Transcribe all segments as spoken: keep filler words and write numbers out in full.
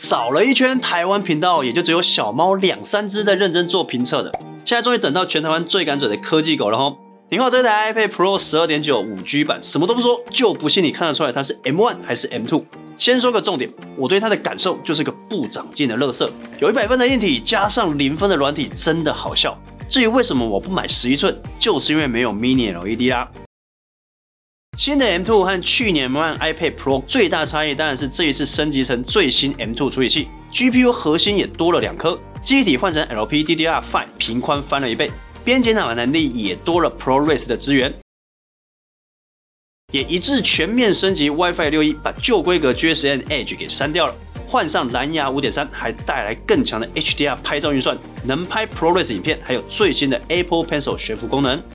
少了一圈，台湾频道也就只有小猫两三只在认真做评测的。现在终于等到全台湾最敢嘴的科技狗了吼！你看我这台 iPad Pro 十二点九 五 G 版，什么都不说，就不信你看得出来它是 M 一 还是 M 二。先说个重点，我对它的感受就是个不长进的垃圾。有一百分的硬体加上零分的软体，真的好笑。至于为什么我不买十一寸，就是因为没有 Mini L E D 啦。新的 M 二 和去年 M 一 iPad Pro 最大差异当然是这一次升级成最新 M 二 处理器 ，G P U 核心也多了两颗，记忆体换成 L P D D R 五， 频宽翻了一倍，边解码能力也多了 ProRes 的支援，也一致全面升级 WiFi 六 一， 把旧规格 G S M Edge 给删掉了，换上蓝牙 五点三， 还带来更强的 H D R 拍照运算，能拍 ProRes 影片，还有最新的 Apple Pencil 悬浮功能。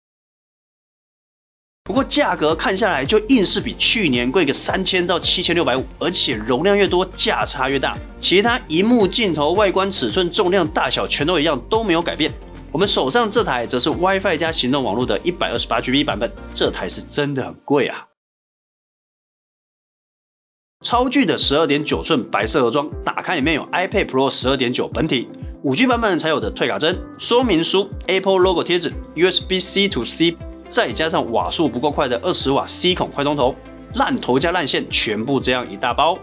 不过价格看下来就硬是比去年贵个三千到七千六百五，而且容量越多价差越大，其他萤幕、镜头、外观、尺寸、重量、大小全都一样，都没有改变。我们手上这台则是 WiFi 加行动网络的 一百二十八 G B 版本，这台是真的很贵啊。超巨的 十二点九寸白色盒装，打开里面有 iPad Pro 十二点九 本体， 五 G 版本才有的退卡针、说明书、Apple Logo 贴纸、U S B C to C。再加上瓦数不够快的二十瓦 C 孔快充头，烂头加烂线全部这样一大包。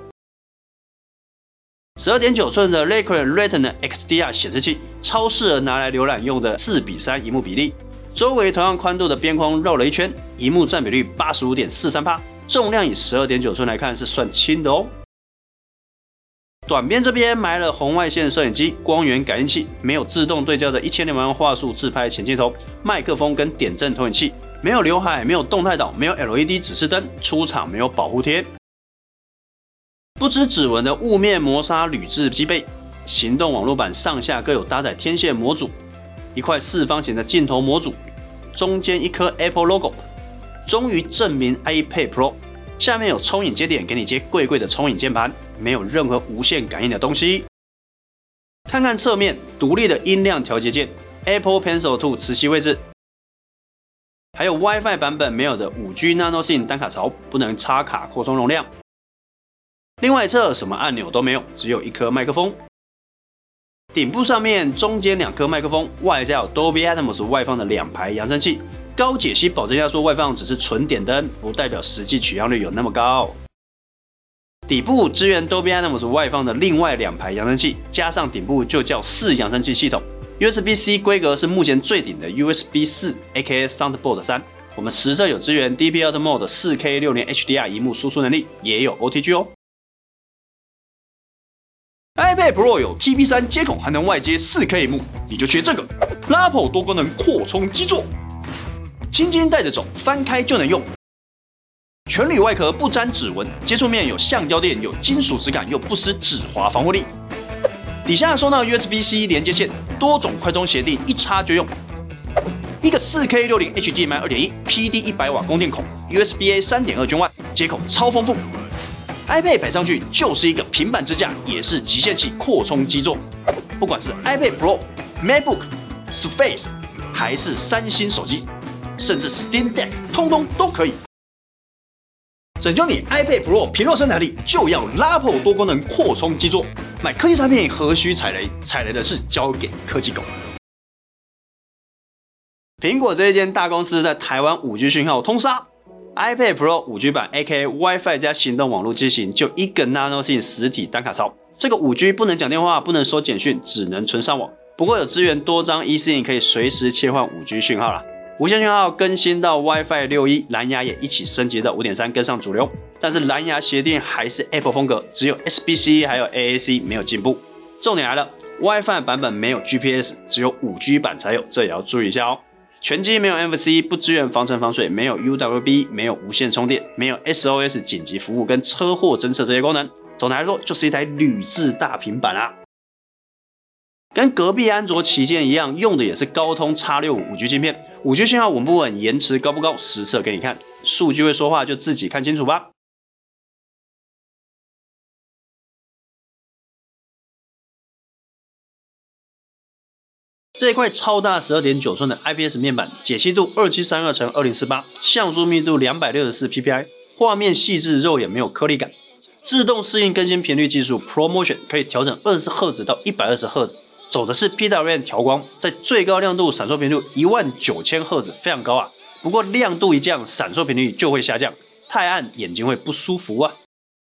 十二点九寸的 Liquid Retina X D R 显示器，超适合拿来浏览用的四比三萤幕比例。周围同样宽度的边框绕了一圈，萤幕占比率 百分之八十五点四三， 重量以 十二点九寸来看是算轻的哦。短边这边埋了红外线摄影机、光源感应器，没有自动对焦的一千两百万画素自拍前镜头、麦克风跟点阵投影器，没有刘海，没有动态岛，没有 L E D 指示灯，出厂没有保护贴，不知指纹的雾面磨砂铝制机背，行动网络板上下各有搭载天线模组，一块四方形的镜头模组，中间一颗 Apple Logo， 终于证明 iPad Pro。下面有冲影接点，给你接贵贵的冲影键盘，没有任何无线感应的东西。看看侧面，独立的音量调节键 ，Apple Pencil 二磁吸位置，还有 WiFi 版本没有的 五 G Nano SIM 单卡槽，不能插卡扩充容量。另外一侧什么按钮都没有，只有一颗麦克风。顶部上面中间两颗麦克风，外加有 Dolby Atmos 外放的两排扬声器。高解析保真压缩外放只是纯点灯，不代表实际取样率有那么高。底部支援 Dolby Atmos 外放的另外两排扬声器，加上顶部就叫四扬声器系统。U S B C 规格是目前最顶的 U S B 四 A K A Thunderbolt 三。我们实测有支援 D P I Mode 四 K 六零 H D R 萤幕输出能力，也有 O T G 哦。iPad Pro 有 T P 三 接口，还能外接 四 K 萤幕，你就缺这个 Lapo 多功能扩充基座。轻轻带着走，翻开就能用。全铝外壳不沾指纹，接触面有橡胶垫，有金属质感，又不失指滑防护力。底下收纳 U S B C 连接线，多种快充协定一插就用。一个 四 K 六零 H D M I 二点一 P D 一百瓦供电孔 ，U S B A 三点二 圈外，接口超丰富。iPad 摆上去就是一个平板支架，也是极限器扩充基座。不管是 iPad Pro、MacBook、Surface， 还是三星手机。甚至 Steam Deck 通通都可以拯救你 iPad Pro 疲弱生产力，就要 Lapo 多功能扩充基座。买科技产品何须踩雷？踩雷的事交给科技狗。苹果这一间大公司在台湾 五 G 讯号通杀 ，iPad Pro 五 G 版 A K A WiFi 加行动网络机型就一个 Nano SIM 实体单卡槽。这个 五 G 不能讲电话，不能收简讯，只能纯上网。不过有支援多张 eSIM， 可以随时切换 五 G 讯号啦。无线讯号更新到 WiFi 六 一， 蓝牙也一起升级到 五点三， 跟上主流。但是蓝牙协定还是 Apple 风格，只有 S B C 还有 A A C 没有进步。重点来了 ，WiFi 版本没有 G P S， 只有 五 G 版才有，这也要注意一下哦。全机没有 N F C， 不支援防尘防水，没有 U W B， 没有无线充电，没有 S O S 紧急服务跟车祸侦测这些功能。总的来说，就是一台铝制大平板啊。跟隔壁安卓旗舰一样，用的也是高通 X 六十五 五 G 芯片， 五 G 信号稳不稳，延迟高不高，实测给你看，数据会说话，就自己看清楚吧。这一块超大 十二点九 寸的 I P S 面板，解析度二七三二乘二零四八，像素密度 两百六十四 P P I， 画面细致，肉眼没有颗粒感。 自动适应更新频率技术 ProMotion 可以调整二十赫兹到一百二十赫兹，走的是 P W M 调光，在最高亮度闪烁频率一万九千赫兹，非常高啊。不过亮度一降，闪烁频率就会下降，太暗眼睛会不舒服啊。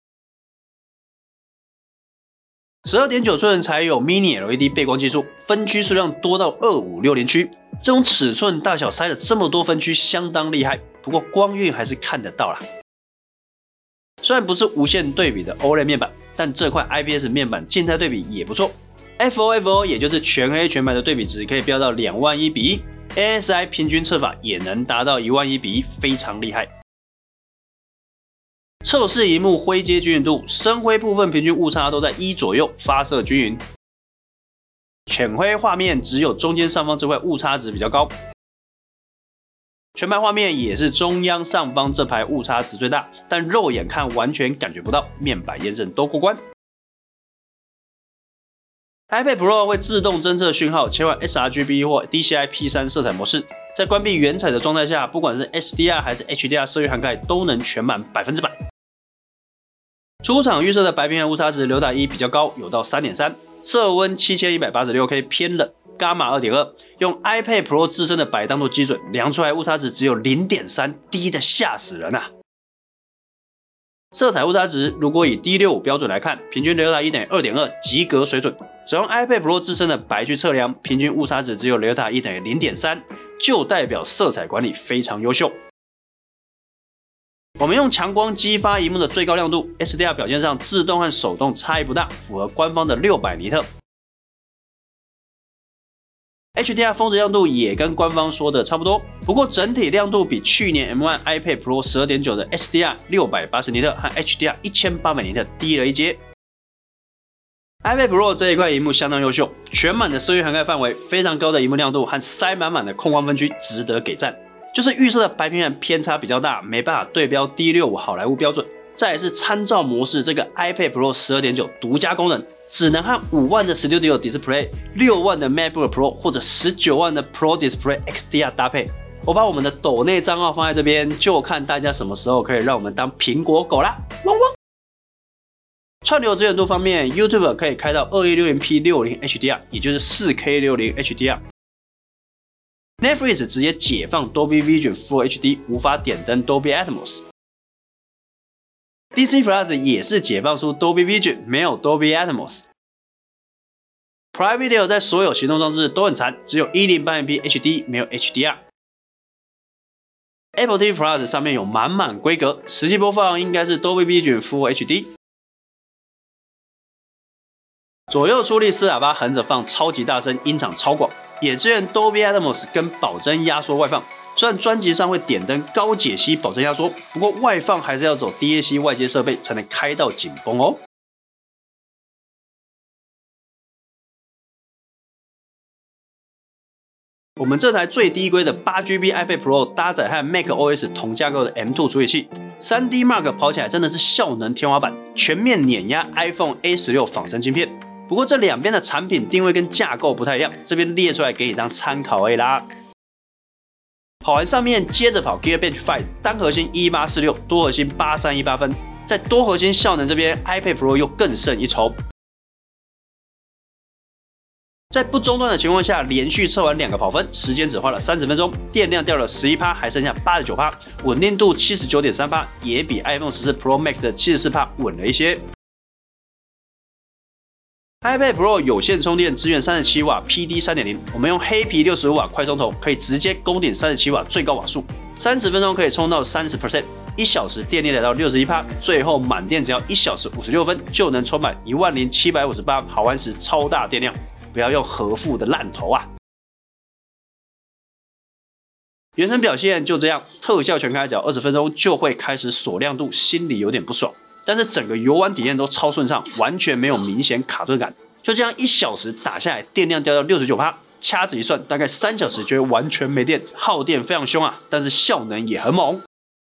十二点九寸采有 Mini L E D 背光技术，分区数量多到二五六零区，这种尺寸大小塞了这么多分区，相当厉害。不过光晕还是看得到啦。虽然不是无限对比的 O L E D 面板，但这块 I P S 面板静态对比也不错。F O F O 也就是全黑全白的对比值可以飙到两万一比一 ，A S I 平均测法也能达到一万一比一，非常厉害。测试萤幕灰阶均匀度，深灰部分平均误差都在一左右，发色均匀。浅灰画面只有中间上方这块误差值比较高。全白画面也是中央上方这排误差值最大，但肉眼看完全感觉不到，面板验证都过关。iPad Pro 会自动侦测讯号，切换 S R G B 或 D C I P 三 色彩模式，在关闭原彩的状态下，不管是 S D R 还是 H D R 色域涵盖都能全满百分之百。出厂预设的白平衡误差值流打一比较高，有到 三点三， 色温 七千一百八十六 K 偏冷，伽马 二点二， 用 iPad Pro 自身的白当作基准，量出来误差值只有 零点三， 低的吓死人啊！色彩误差值如果以 D 六十五 标准来看，平均流打一等于 二点二， 及格水准。使用 iPad Pro 自身的白去测量，平均误差值只有流打一等于 零点三， 就代表色彩管理非常优秀。我们用强光激发萤幕的最高亮度 ，S D R 表现上自动和手动差异不大，符合官方的六百尼特。H D R 峰值亮度也跟官方说的差不多，不过整体亮度比去年 M 一 iPad Pro 十二点九 的 S D R 六百八十尼特和 H D R 一千八百尼特低了一阶。iPad Pro 这一块萤幕相当优秀，全满的色域涵盖范围，非常高的萤幕亮度和塞满满的控光分区，值得给赞。就是预设的白平衡偏差比较大，没办法对标 D 六十五 好莱坞标准。再来是参照模式，这个 iPad Pro 十二点九 独家功能，只能和五万的 Studio Display、六万的 MacBook Pro 或者十九万的 Pro Display X D R 搭配。我把我们的抖内账号放在这边，就看大家什么时候可以让我们当苹果狗啦！汪汪。串流支援度方面 ，YouTube 可以开到 二一六零 P 六十 H D R， 也就是 四 K 六十 H D R。Netflix 直接解放 Dolby Vision Full H D， 无法点灯 Dolby Atmos。Disney Plus 也是解放出 Dolby Vision， 没有 Dolby Atmos。Prime Video 在所有行动装置都很残，只有 一零八零 P H D， 没有 H D R。Apple T V Plus 上面有满满规格，实际播放应该是 Dolby Vision Full H D。左右出力四喇叭横着放，超级大声，音场超广。也支援 Dolby Atmos 跟保真压缩外放，虽然专辑上会点灯高解析保真压缩，不过外放还是要走 D A C 外接设备才能开到紧绷哦。我们这台最低规的 八 G B iPad Pro 搭载和 macOS 同架构的 M 二 处理器 ，三 D Mark 跑起来真的是效能天花板，全面碾压 iPhone A 十六 仿生晶片。不过这两边的产品定位跟架构不太一样，这边列出来给你当参考而已啦。跑完上面，接着跑 Geekbench 五，单核心一八四六，多核心八三一八分。在多核心效能这边 ，iPad Pro 又更胜一筹。在不中断的情况下，连续测完两个跑分，时间只花了三十分钟，电量掉了 百分之十一， 还剩下 百分之八十九， 稳定度 百分之七十九点三， 也比 iPhone 十四 Pro Max 的 百分之七十四 稳了一些。iPad Pro 有线充电支援三十七瓦 P D 三点零， 我们用黑皮六十五瓦快充头可以直接攻顶三十七瓦最高瓦数，三十分钟可以充到 百分之三十， 一小时电力来到 百分之六十一， 最后满电只要一小时五十六分就能充满一万零七百五十八毫安时超大电量，不要用合富的烂头啊！原生表现就这样，特效全开只要二十分钟就会开始锁亮度，心里有点不爽。但是整个游玩体验都超顺畅，完全没有明显卡顿感。就这样一小时打下来，电量掉到 百分之六十九， 掐指一算，大概三小时就会完全没电，耗电非常凶啊，但是效能也很猛。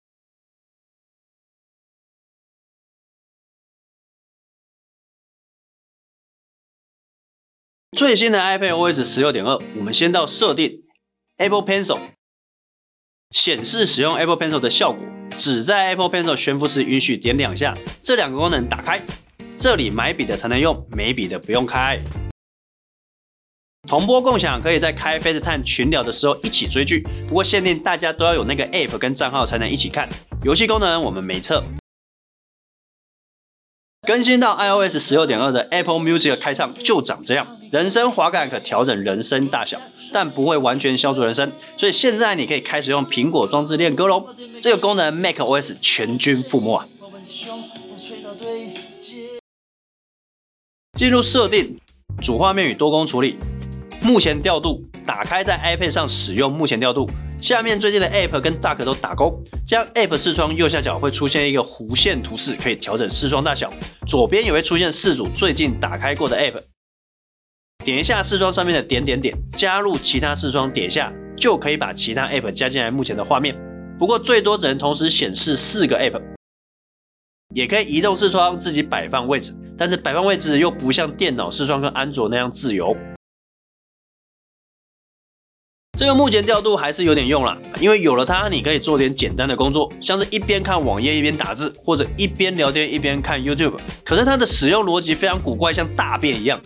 最新的 iPadOS 十六点二， 我们先到设定 Apple Pencil， 显示使用 Apple Pencil 的效果。 只在 Apple Pencil 悬浮时允许点两下，这两个功能打开。这里买笔的才能用，没笔的不用开。同播共享可以在开 FaceTime 群聊的时候一起追剧，不过限定大家都要有那个 App 跟账号才能一起看。游戏功能我们没测。更新到 iOS 十六点二的 Apple Music 开唱就长这样，人声滑感可调整人声大小，但不会完全消除人声，所以现在你可以开始用苹果装置练歌喽。这个功能 macOS 全军覆没啊！进入设定，主画面与多工处理。目前调度，打开在 iPad 上使用目前调度。下面最近的 App 跟 Dock 都打勾，将 App 视窗右下角会出现一个弧线图示，可以调整视窗大小。左边也会出现四组最近打开过的 App。点一下视窗上面的点点点，加入其他视窗，点一下就可以把其他 App 加进来目前的画面。不过最多只能同时显示四个 App。也可以移动视窗自己摆放位置，但是摆放位置又不像电脑视窗跟安卓那样自由。这个目前调度还是有点用啦，因为有了它，你可以做点简单的工作，像是一边看网页一边打字，或者一边聊天一边看 YouTube。可是它的使用逻辑非常古怪，像大便一样。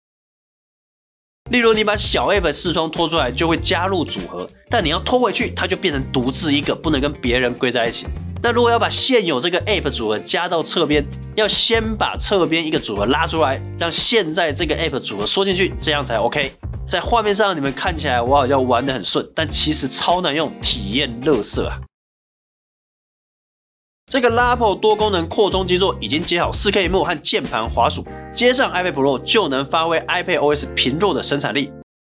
例如，你把小 App 视窗拖出来，就会加入组合，但你要拖回去，它就变成独自一个，不能跟别人归在一起。那如果要把现有这个 App 组合加到侧边，要先把侧边一个组合拉出来，让现在这个 App 组合缩进去，这样才 OK。在画面上你们看起来我好像玩得很顺，但其实超难用，体验垃圾啊！这个 Lapo 多功能扩充基座已经接好 四K 萤幕和键盘滑鼠，接上 iPad Pro 就能发挥 iPadOS 频弱的生产力。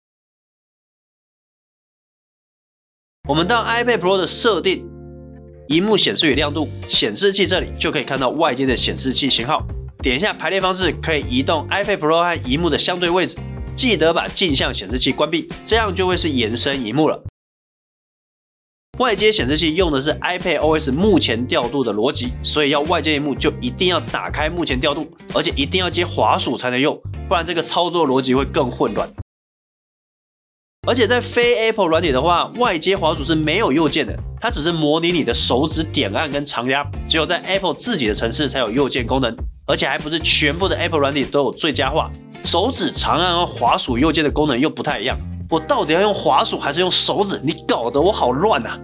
我们到 iPad Pro 的设定，萤幕显示与亮度，显示器这里就可以看到外接的显示器型号。点一下排列方式，可以移动 iPad Pro 和萤幕的相对位置。记得把镜像显示器关闭，这样就会是延伸萤幕了。外接显示器用的是 iPadOS 目前调度的逻辑，所以要外接萤幕就一定要打开目前调度，而且一定要接滑鼠才能用，不然这个操作逻辑会更混乱。而且在非 Apple 软体的话，外接滑鼠是没有右键的，它只是模拟你的手指点按跟长压，只有在 Apple 自己的程式才有右键功能，而且还不是全部的 Apple 软体都有最佳化。手指长按和滑鼠右键的功能又不太一样，我到底要用滑鼠还是用手指？你搞得我好乱啊！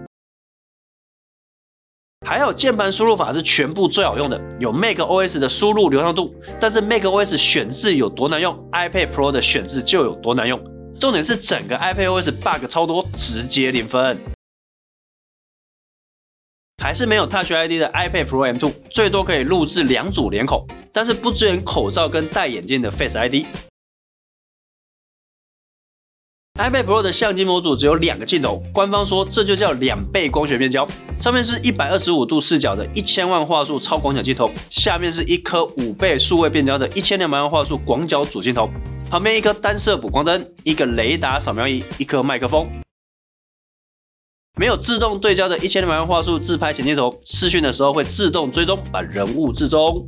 还好键盘输入法是全部最好用的，有 macOS 的输入流畅度，但是 macOS 选字有多难用 ，iPad Pro 的选字就有多难用。重点是整个 iPadOS bug 超多，直接零分。还是没有 Touch I D 的 iPad Pro M 二， 最多可以录制两组脸孔，但是不支援口罩跟戴眼镜的 Face I D。iPad Pro 的相机模组只有两个镜头，官方说这就叫两倍光学变焦。上面是一百二十五度视角的一千万画素超广角镜头，下面是一颗五倍数位变焦的一千两百万画素广角主镜头，旁边一颗单色补光灯，一个雷达扫描仪，一颗麦克风。没有自动对焦的一千两百万画素自拍前镜头，视讯的时候会自动追踪，把人物置中。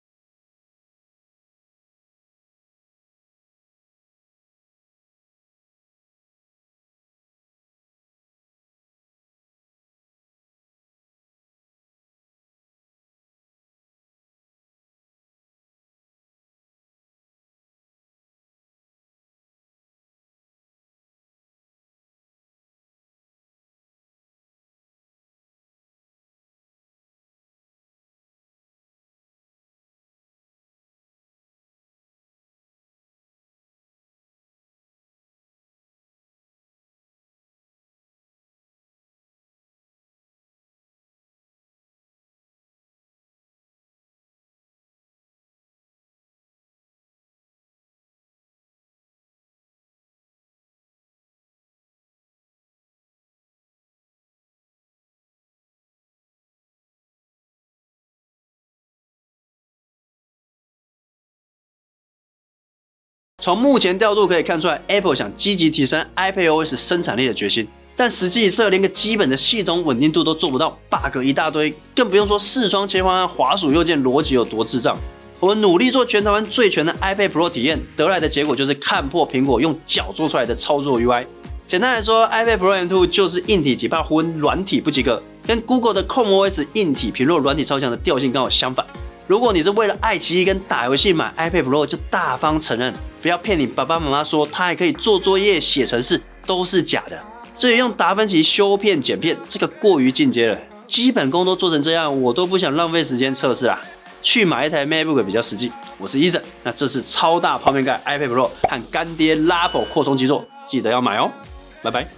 从目前调度可以看出来 ，Apple 想积极提升 iPadOS 生产力的决心，但实际一测连个基本的系统稳定度都做不到 ，bug 一大堆，更不用说视窗切换和滑鼠右键逻辑有多智障。我们努力做全台湾最全的 iPad Pro 体验，得来的结果就是看破苹果用脚做出来的操作 U I。简单来说 ，iPad Pro M 二 就是硬体几怕昏，软体不及格。 跟 Google 的 ChromeOS 硬体平弱、软体超强的调性刚好相反。如果你是为了爱奇艺跟打游戏买 iPad Pro， 就大方承认，不要骗你爸爸妈妈说它还可以做作业、写程式，都是假的。至于用达芬奇修片、剪片，这个过于进阶了，基本功都做成这样，我都不想浪费时间测试啦。去买一台 MacBook 比较实际。我是 Eason， 那这是超大泡面盖 iPad Pro 和干爹 Labo 扩充基座，记得要买哦，拜拜。